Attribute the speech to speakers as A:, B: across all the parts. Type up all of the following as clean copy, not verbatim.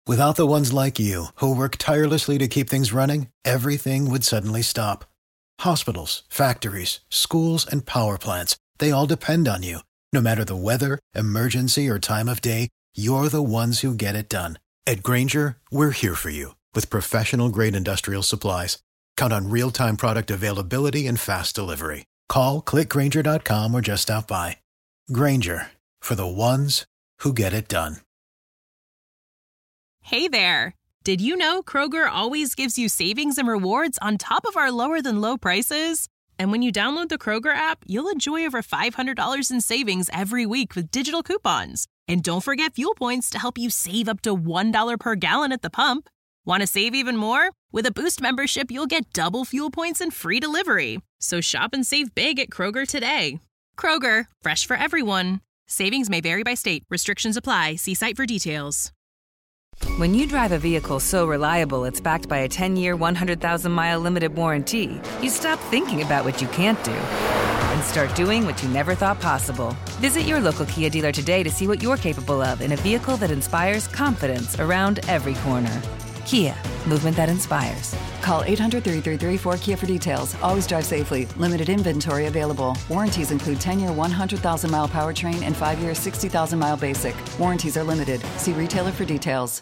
A: Without the ones like you, who work tirelessly to keep things running, everything would suddenly stop. Hospitals, factories, schools, and power plants, they all depend on you. No matter the weather, emergency, or time of day, you're the ones who get it done. At Grainger, we're here for you with professional-grade industrial supplies. Count on real-time product availability and fast delivery. Call, click Grainger.com, or just stop by. Grainger, for the ones who get it done.
B: Hey there! Did you know Kroger always gives you savings and rewards on top of our lower-than-low prices? And when you download the Kroger app, you'll enjoy over $500 in savings every week with digital coupons. And don't forget fuel points to help you save up to $1 per gallon at the pump. Want to save even more? With a Boost membership, you'll get double fuel points and free delivery. So shop and save big at Kroger today. Kroger, fresh for everyone. Savings may vary by state. Restrictions apply. See site for details.
C: When you drive a vehicle so reliable it's backed by a 10-year, 100,000-mile limited warranty, you stop thinking about what you can't do and start doing what you never thought possible. Visit your local Kia dealer today to see what you're capable of in a vehicle that inspires confidence around every corner. Kia, movement that inspires.
D: Call 800-333-4KIA for details. Always drive safely. Limited inventory available. Warranties include 10-year 100,000-mile powertrain and 5-year 60,000-mile basic. Warranties are limited. See retailer for details.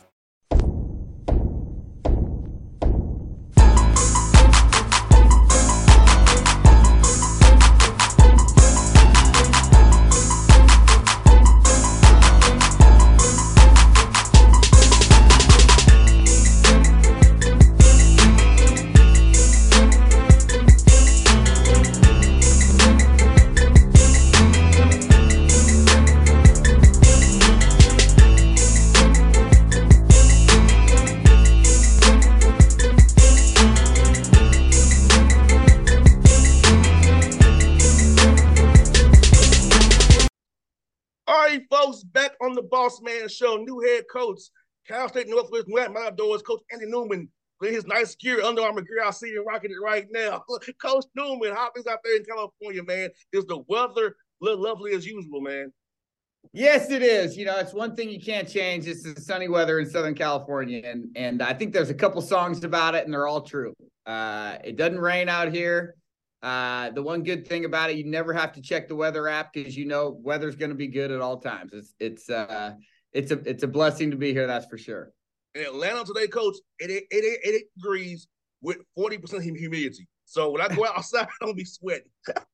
E: Folks, back on the Boss Man Show, new head coach, Cal State Northwest my doors, Coach Andy Newman, with his nice gear, Under Armour gear. I see him rocking it right now. Coach Newman, how things out there in California, man? Is the weather lovely as usual, man?
F: Yes, it is. You know, it's one thing you can't change. It's the sunny weather in Southern California, and I think there's a couple songs about it, and they're all true. It doesn't rain out here. The one good thing about it, you never have to check the weather app because you know weather's going to be good at all times. It's a blessing to be here, that's for sure.
E: In Atlanta today, Coach, 88 degrees with 40% humidity. So when I go outside, I don't be sweating.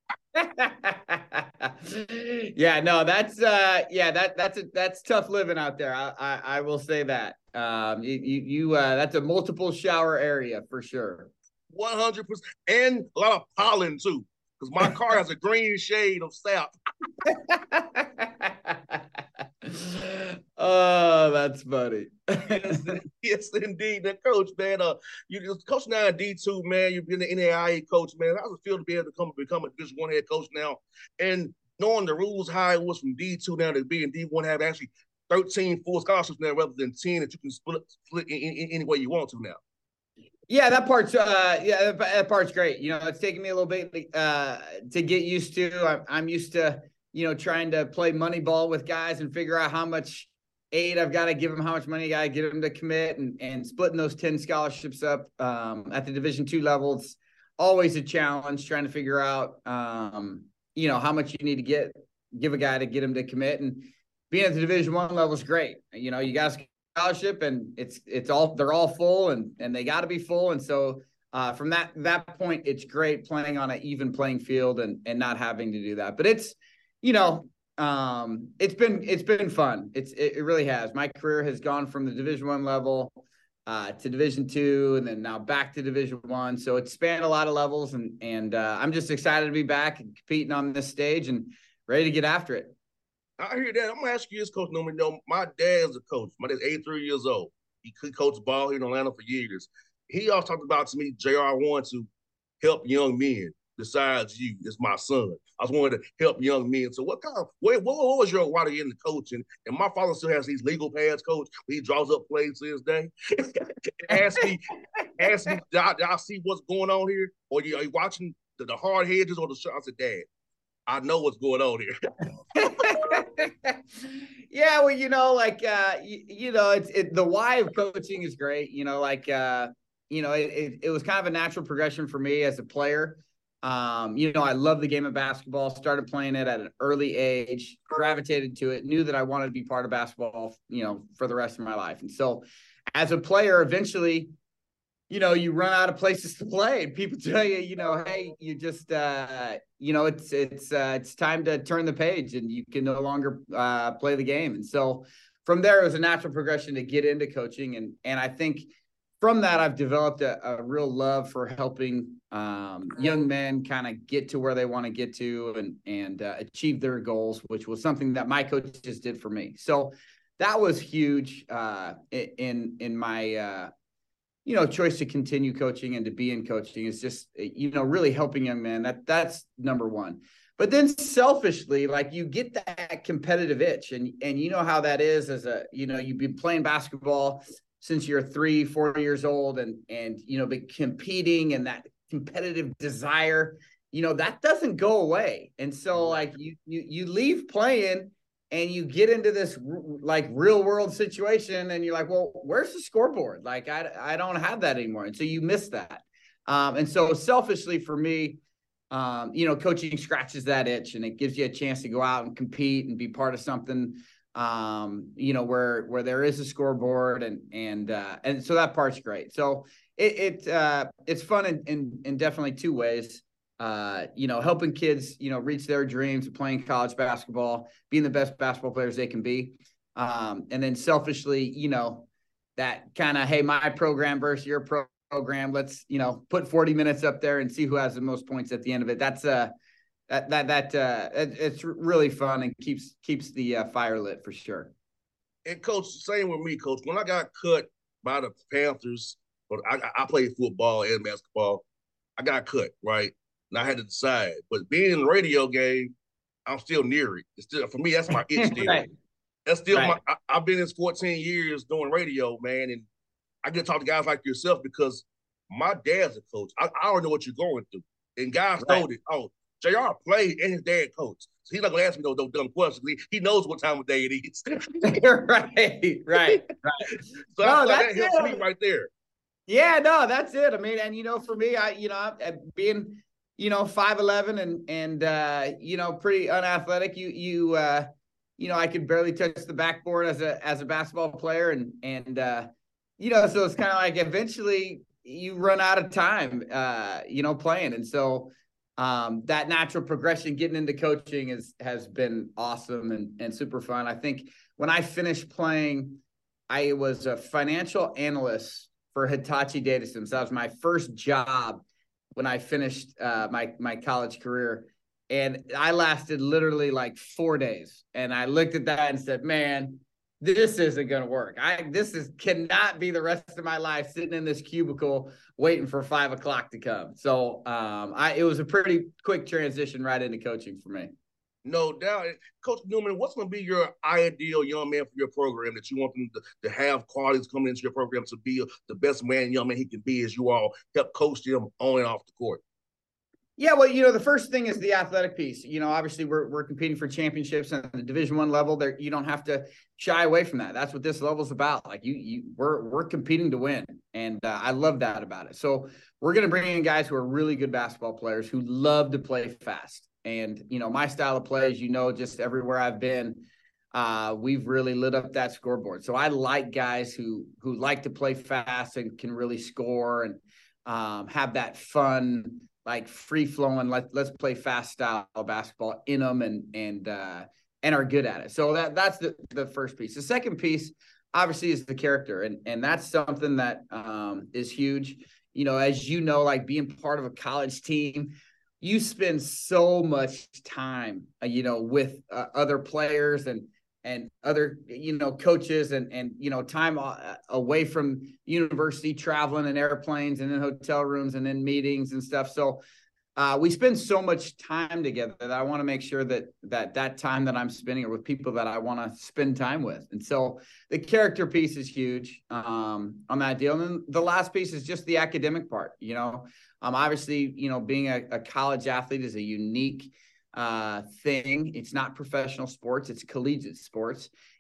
F: Yeah, no, that's tough living out there. I will say that. That's a multiple shower area for sure.
E: 100%, and a lot of pollen too, because my car has a green shade of sap.
F: Oh, that's funny.
E: Yes, indeed. Now, Coach, man, you coach now in D2, man. You've been the NAIA coach, man. How does it feel to be able to become a Division I head coach now, and knowing the rules how it was from D2 now to be in D1, have actually 13 full scholarships now rather than 10 that you can split in any way you want to now.
F: Yeah, that part's great. You know, it's taken me a little bit to get used to. I'm used to, you know, trying to play money ball with guys and figure out how much aid I've got to give them, how much money I got to get them to commit, and splitting those 10 scholarships up at the Division II level. It's always a challenge trying to figure out, you know, how much you need to give a guy to get him to commit. And being at the Division I level is great. You know, you guys scholarship and they're all full and they got to be full, and so from that point it's great playing on an even playing field and not having to do that. But it's, you know, it's been fun. It really has. My career has gone from the Division I level to Division II, and then now back to Division I, so it's spanned a lot of levels, and I'm just excited to be back and competing on this stage and ready to get after it.
E: I hear that. I'm going to ask you this, Coach Newman. You know, my dad's a coach. My dad's 83 years old. He could coach ball here in Atlanta for years. He always talked about to me, JR, I want to help young men besides you. It's my son. I was wanting to help young men. So what was your why you in the coaching? And my father still has these legal pads, Coach. He draws up plays to this day. ask me, did I see what's going on here? Or are you watching the hard hedges or the shots of Dad? I know what's going on here.
F: Yeah, well, it's the why of coaching is great. It was kind of a natural progression for me as a player. I love the game of basketball, started playing it at an early age, gravitated to it, knew that I wanted to be part of basketball, for the rest of my life. And so as a player, eventually, you run out of places to play and people tell you, hey, you just, it's time to turn the page and you can no longer play the game. And so from there, it was a natural progression to get into coaching. And I think from that, I've developed a real love for helping young men kind of get to where they want to get to and achieve their goals, which was something that my coaches did for me. So that was huge in my choice to continue coaching and to be in coaching is just, really helping young men. That's number one. But then selfishly, like you get that competitive itch and you know how that is you've been playing basketball since you're 3-4 years old and been competing and that competitive desire, that doesn't go away. And so like you leave playing and you get into this like real world situation and you're like, well, where's the scoreboard? Like, I don't have that anymore. And so you miss that. And so selfishly for me, coaching scratches that itch and it gives you a chance to go out and compete and be part of something, where there is a scoreboard and so that part's great. So it's fun in definitely two ways. Helping kids, reach their dreams of playing college basketball, being the best basketball players they can be. And then selfishly, that kind of, hey, my program versus your program, let's, put 40 minutes up there and see who has the most points at the end of it. That's it's really fun and keeps the fire lit for sure.
E: And coach, same with me, coach. When I got cut by the Panthers, but I played football and basketball, I got cut, right? And I had to decide. But being in the radio game, I'm still near it. It's still, for me, that's my itch still.
F: Right.
E: That's still
F: right.
E: I've been in 14 years doing radio, man, and I get to talk to guys like yourself because my dad's a coach. I already know what you're going through. And guys told it, JR played and his dad coached. So he's not going to ask me those dumb questions. He knows what time of day it is.
F: right.
E: So that helps me right there.
F: Yeah, no, that's it. I mean, and for me, being 5'11" and pretty unathletic, I could barely touch the backboard as a basketball player, and so it's kind of like eventually you run out of time, playing, and so that natural progression getting into coaching has been awesome and super fun. I think when I finished playing, I was a financial analyst for Hitachi Data Systems. That was my first job when I finished my college career. And I lasted literally like 4 days. And I looked at that and said, man, this isn't going to work. Cannot be the rest of my life sitting in this cubicle waiting for 5 o'clock to come. So it was a pretty quick transition right into coaching for me.
E: No doubt. Coach Newman, what's going to be your ideal young man for your program that you want them to have qualities coming into your program to be the best man, young man he can be as you all help coach him on and off the court?
F: Yeah, well, the first thing is the athletic piece. Obviously we're competing for championships at the Division I level. There, you don't have to shy away from that. That's what this level is about. Like we're competing to win, and I love that about it. So we're going to bring in guys who are really good basketball players who love to play fast. And my style of play, as just everywhere I've been, we've really lit up that scoreboard. So I like guys who like to play fast and can really score and have that fun, like free flowing, let's play fast style basketball in them and are good at it. So that's the first piece. The second piece obviously is the character. And that's something that is huge. As like being part of a college team, you spend so much time, with other players and other, coaches and time away from university, traveling in airplanes and in hotel rooms and in meetings and stuff. So we spend so much time together that I want to make sure that time that I'm spending are with people that I want to spend time with. And so the character piece is huge on that deal. And then the last piece is just the academic part, obviously, being a college athlete is a unique thing. It's not professional sports, it's collegiate sports.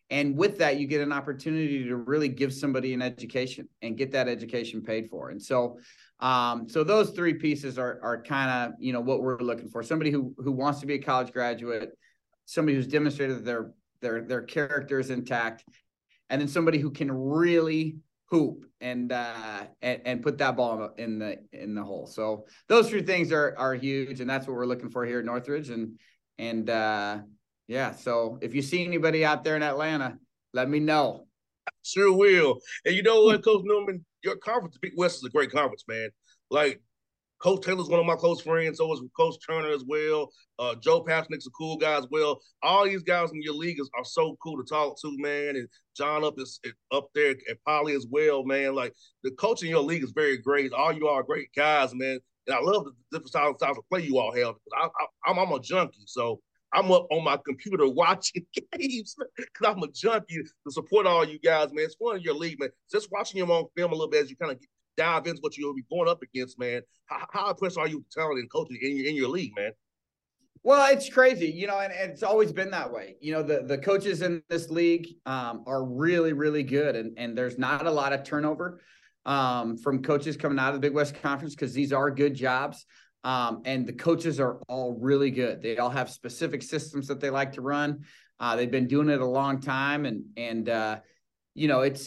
F: And with that, you get an opportunity to really give somebody an education and get that education paid for. And so, so those three pieces are kind of, you know, what we're looking for. Somebody who wants to be a college graduate, somebody who's demonstrated that their character is intact, and then somebody who can really hoop and put that ball in the hole. So those three things are huge, and that's what we're looking for here at Northridge. And yeah, so if you see anybody out there in Atlanta, let me know.
E: Sure will. And you know what, Coach Newman, your conference, Big West, is a great conference, man. Like, Coach Taylor's one of my close friends. So is Coach Turner as well. Joe Pasnick's a cool guy as well. All these guys in your league are so cool to talk to, man. And John up there at Poly as well, man. Like, the coach in your league is very great. All you are great guys, man. And I love the different styles of play you all have. I'm a junkie, so I'm up on my computer watching games because I'm a junkie to support all you guys, man. It's fun in your league, man. Just watching them on film a little bit as you kind of dive into what you'll be going up against, man. How impressed are you with talent and coaching in your league, man?
F: Well, it's crazy, you know, and it's always been that way. You know, the coaches in this league are really, really good, and there's not a lot of turnover from coaches coming out of the Big West Conference because these are good jobs. And the coaches are all really good. They all have specific systems that they like to run. They've been doing it a long time, and you know, it's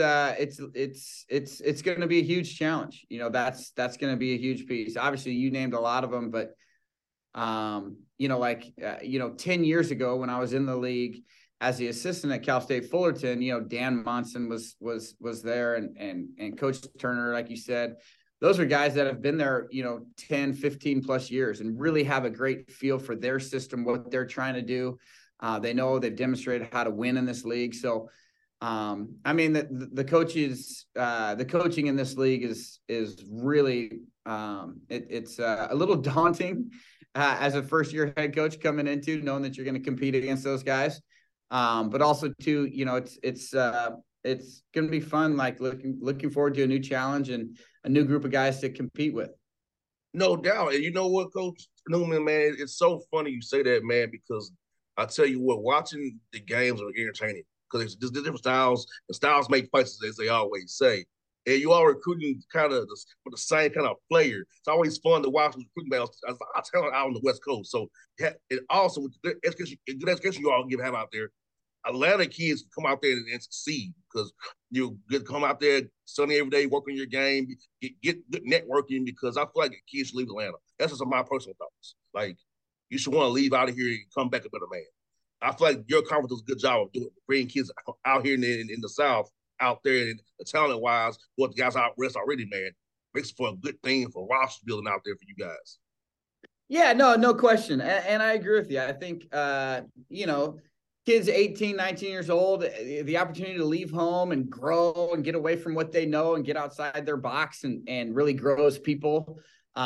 F: going to be a huge challenge. You know, that's going to be a huge piece. Obviously, you named a lot of them, but you know, like 10 years ago when I was in the league as the assistant at Cal State Fullerton, you know, Dan Monson was there, and Coach Turner, like you said. Those are guys that have been there, you know, 10, 15 plus years and really have a great feel for their system, what they're trying to do. They know they've demonstrated how to win in this league. So, I mean, the coaching in this league is really, it's a little daunting as a first year head coach coming into knowing that you're going to compete against those guys. But also too, you know, it's going to be fun, like looking forward to a new challenge and a new group of guys to compete with.
E: No doubt. And you know what, Coach Newman, man, it's so funny you say that, man, because I tell you what, watching the games are entertaining because there's different styles, and styles make fights, as they always say. And you are recruiting kind of for the same kind of player. It's always fun to watch recruiting battles. I tell out on the West Coast. So it also, with the good education you all have out there, Atlanta kids can come out there and succeed because you come out there sunny every day, work on your game, get good networking, because I feel like kids should leave Atlanta. That's just my personal thoughts. Like, you should want to leave out of here and come back a better man. I feel like your conference does a good job of bringing kids out here in the South, out there, and the talent-wise, what the guys out west already, man, makes for a good thing for roster building out there for you guys.
F: Yeah, no question. And I agree with you. I think, you know, kids 18, 19 years old, the opportunity to leave home and grow and get away from what they know and get outside their box and really grow as people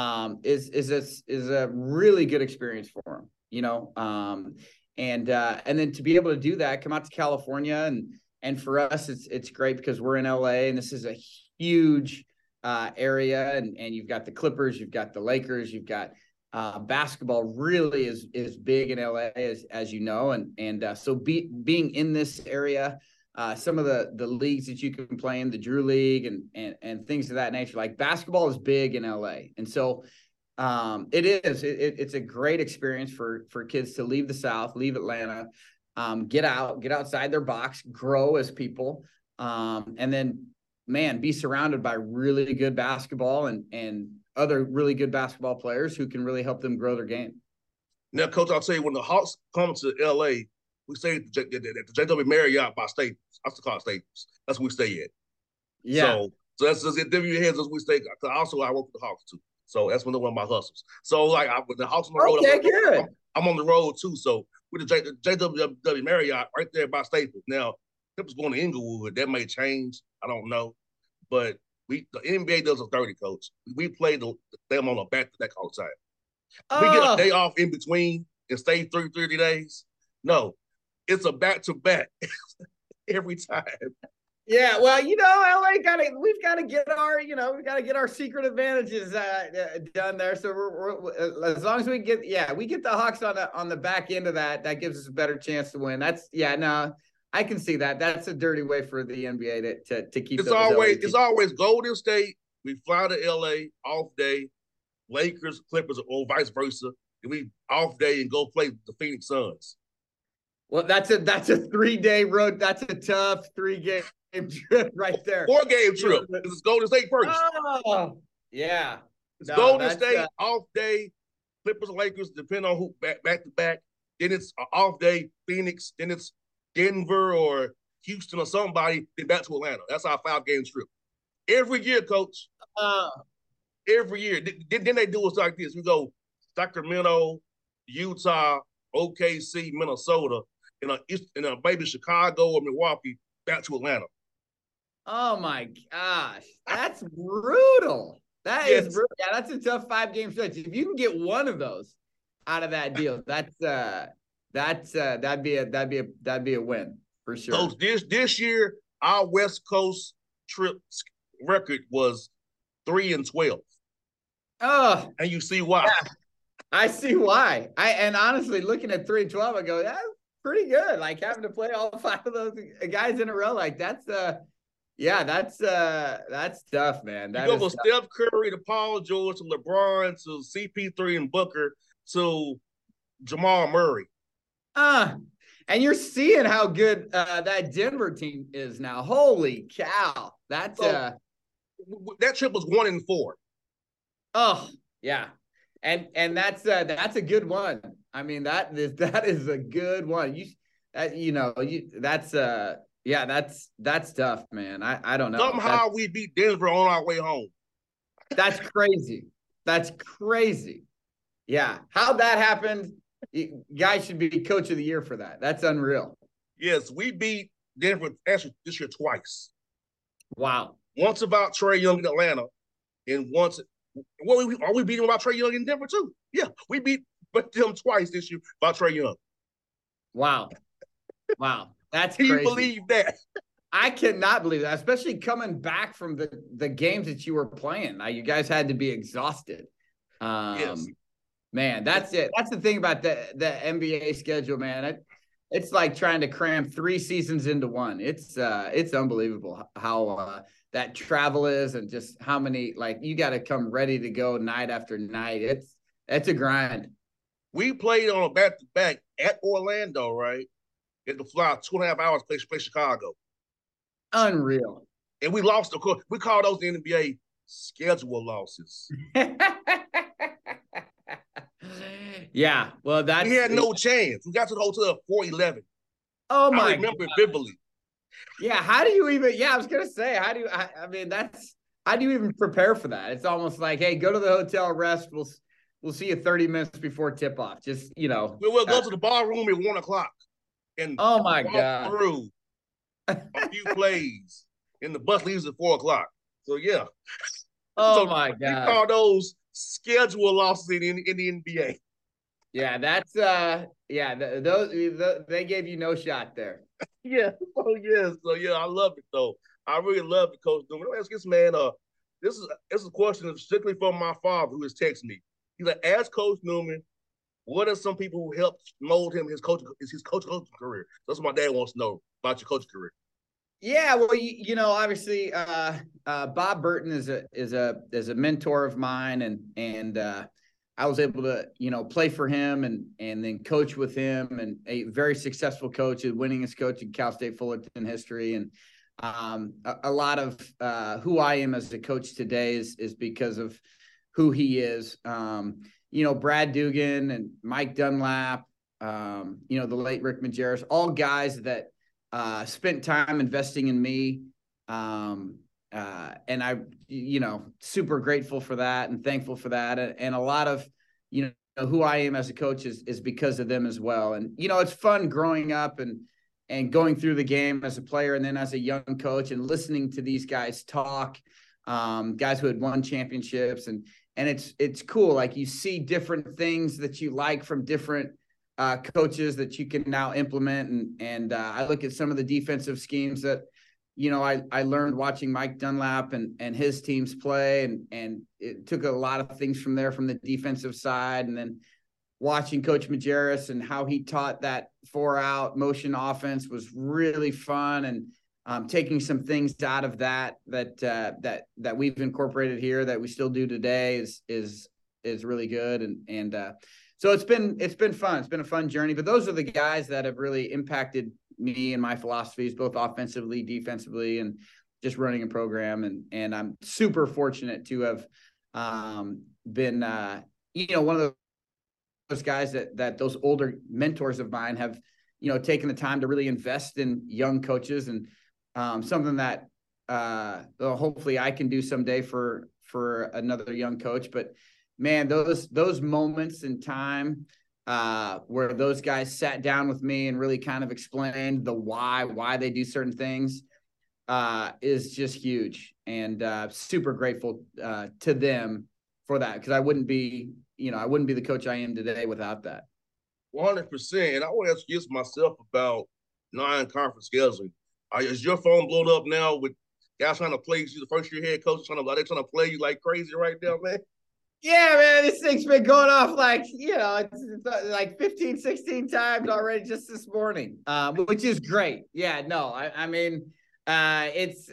F: is a really good experience for them, you know. And then to be able to do that, come out to California, and for us, it's great because we're in LA and this is a huge area, and you've got the Clippers, you've got the Lakers, you've got basketball really is big in LA, as you know, and so being in this area, some of the leagues that you can play in, the Drew League and things of that nature, like basketball is big in LA, and so it's a great experience for kids to leave the South, leave Atlanta, get outside their box, grow as people, and then, man, be surrounded by really good basketball and other really good basketball players who can really help them grow their game.
E: Now, Coach, I'll tell you, when the Hawks come to L.A., we stay at the JW Marriott by Staples. I still call it Staples. That's where we stay at.
F: Yeah.
E: So that's just it. Your heads as we stay. Also, I work with the Hawks too. So that's one of my hustles. So like with the Hawks on the road,
F: okay, good.
E: I'm on the road too. So with the JW Marriott right there by Staples. Now, if it's going to Inglewood, that may change. I don't know, but the NBA does a 30, Coach. We play them on a back-to-back all the time. We get a day off in between and stay 30 days. No, it's a back-to-back every time.
F: Yeah, well, you know, we've got to get our secret advantages done there. So we're as long as we get the Hawks on the back end of that gives us a better chance to win. I can see that. That's a dirty way for the NBA to keep
E: it's always Golden State. We fly to LA off day, Lakers, Clippers, or vice versa. And we off day and go play the Phoenix Suns.
F: Well, that's a 3-day road. That's a tough 3-game trip right there.
E: 4-game trip. It's Golden State first.
F: Oh, yeah.
E: It's Golden State off day, Clippers, Lakers, depending on who back to back. Then it's an off day, Phoenix. Then it's Denver or Houston or somebody. Then back to Atlanta. That's our 5-game trip. Every year, Coach. Every year. Then they do us like this. We go Sacramento, Utah, OKC, Minnesota, in a maybe Chicago or Milwaukee, back to Atlanta.
F: Oh my gosh, that's brutal. Is brutal. Yeah, that's a tough 5-game stretch. If you can get one of those out of that deal, that'd be a win for sure.
E: So this year, our West Coast trip record was 3-12.
F: Oh,
E: and you see why.
F: Yeah. I see why. And honestly, looking at 3-12, I go, that's pretty good. Like having to play all 5 of those guys in a row, like that's tough, man.
E: You go from Steph Curry to Paul George to LeBron to CP3 and Booker to Jamal Murray.
F: And you're seeing how good that Denver team is now. Holy cow. That
E: trip was 1-4.
F: Oh, yeah. And that's a good one. I mean, that is a good one. That's tough, man. I don't know.
E: Somehow we beat Denver on our way home.
F: That's crazy. That's crazy. Yeah. How that happened, guys should be coach of the year for that. That's unreal.
E: Yes, we beat Denver actually this year twice.
F: Wow.
E: Once about Trae Young in Atlanta, and once are we beating about Trae Young in Denver too? Yeah, we beat them twice this year about Trae Young.
F: Wow. That's
E: Can
F: crazy.
E: you believe that?
F: I cannot believe that, especially coming back from the games that you were playing. Now, you guys had to be exhausted.
E: Yes.
F: Man, that's it. That's the thing about the NBA schedule, man. It's like trying to cram 3 seasons into one. It's unbelievable how that travel is, and just how many, like, you got to come ready to go night after night. It's a grind.
E: We played on a back-to-back at Orlando, right? We had to fly 2.5 hours to play Chicago.
F: Unreal.
E: And we lost, of course. We call those the NBA schedule losses.
F: Yeah, well,
E: we had no chance. We got to the hotel at 4:11.
F: Oh my!
E: I remember it vividly.
F: Yeah, how do you even? Yeah, I was gonna say, how do you? I mean, how do you even prepare for that? It's almost like, hey, go to the hotel, rest. We'll see you 30 minutes before tip off. Just
E: we'll go to the bar room at 1:00 and
F: oh my god,
E: through a few plays, and the bus leaves at 4:00. So yeah.
F: Oh my god,
E: we call those schedule losses in the NBA.
F: Yeah, that's they gave you no shot there.
E: Yeah. Oh yeah. So yeah, I love it though. I really love it, Coach Newman. Let me ask this man. This is a question strictly from my father who has texted me. He's like, ask Coach Newman, what are some people who helped mold him his coaching career? That's what my dad wants to know about your coaching career.
F: Yeah, well, obviously, Bob Burton is a mentor of mine, and I was able to, play for him and then coach with him, and a very successful coach, the winningest coach in Cal State Fullerton history. And a lot of who I am as a coach today is because of who he is. Brad Dugan and Mike Dunlap, the late Rick Majerus, all guys that spent time investing in me. And I, super grateful for that and thankful for that. And a lot of, who I am as a coach is because of them as well. And, it's fun growing up and going through the game as a player and then as a young coach and listening to these guys talk, guys who had won championships. And it's cool. Like, you see different things that you like from different coaches that you can now implement. And I look at some of the defensive schemes that, I learned watching Mike Dunlap and his teams play, and it took a lot of things from there from the defensive side. And then watching Coach Majerus and how he taught that 4-out motion offense was really fun, and taking some things out of that we've incorporated here that we still do today is really good. And so it's been fun. It's been a fun journey, but those are the guys that have really impacted me and my philosophies, both offensively, defensively, and just running a program. And I'm super fortunate to have been, one of those guys that those older mentors of mine have, taken the time to really invest in young coaches, and something that hopefully I can do someday for another young coach. But man, those moments in time where those guys sat down with me and really kind of explained the why they do certain things is just huge, and super grateful to them for that, because I wouldn't be the coach I am today without that.
E: 100%. And I want to ask you myself about non-conference scheduling. Is your phone blown up now with guys trying to play you? The first year head coach trying to play you like crazy right now, man?
F: Yeah, man, this thing's been going off it's like 15, 16 times already just this morning, which is great. Yeah, no, I mean, it's,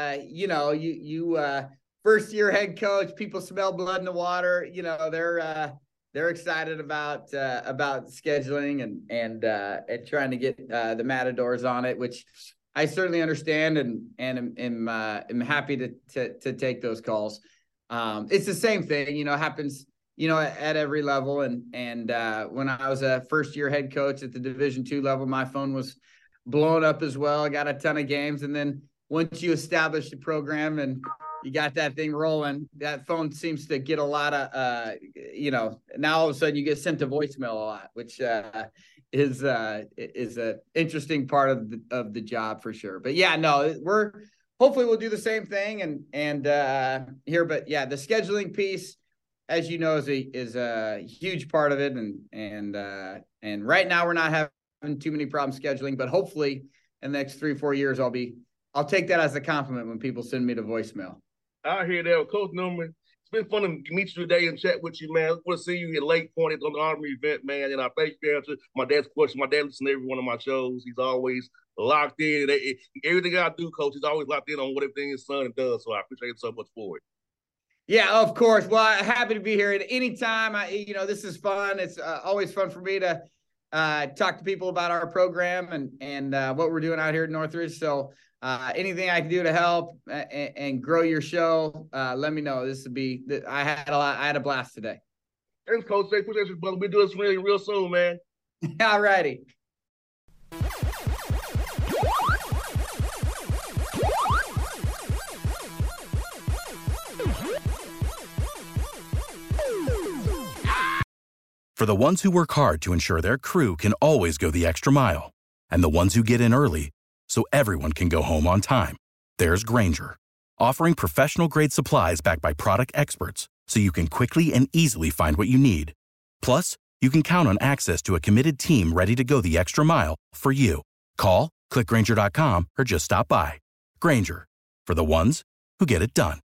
F: first year head coach, people smell blood in the water. They're excited about scheduling and trying to get the Matadors on it, which I certainly understand and am happy to take those calls. It's the same thing, happens, at every level. And when I was a first year head coach at the Division II level, my phone was blown up as well. I got a ton of games. And then once you establish the program and you got that thing rolling, that phone seems to get a lot of, now all of a sudden you get sent to voicemail a lot, which is a interesting part of the job for sure. But yeah, no, hopefully we'll do the same thing and here, but yeah, the scheduling piece, as you know, is a huge part of it. And right now we're not having too many problems scheduling, but hopefully in the next 3-4 years, I'll take that as a compliment when people send me the voicemail.
E: I hear that. Coach Newman, it's been fun to meet you today and chat with you, man. I want to see you at Lake Point on the Armory event, man. And I thank you for answering my dad's question. My dad listens to every one of my shows. He's always locked in. Everything I do, Coach, he's always locked in on what everything his son does. So I appreciate him so much for it.
F: Yeah, of course. Well, I'm happy to be here at any time. This is fun. It's always fun for me to talk to people about our program and what we're doing out here at Northridge. So anything I can do to help and grow your show, let me know. I had a blast today.
E: Thanks, Coach. Appreciate you, brother. We'll do this really real soon, man.
F: All righty.
G: For the ones who work hard to ensure their crew can always go the extra mile, and the ones who get in early so everyone can go home on time, there's Grainger, offering professional-grade supplies backed by product experts so you can quickly and easily find what you need. Plus, you can count on access to a committed team ready to go the extra mile for you. Call, click Grainger.com, or just stop by. Grainger, for the ones who get it done.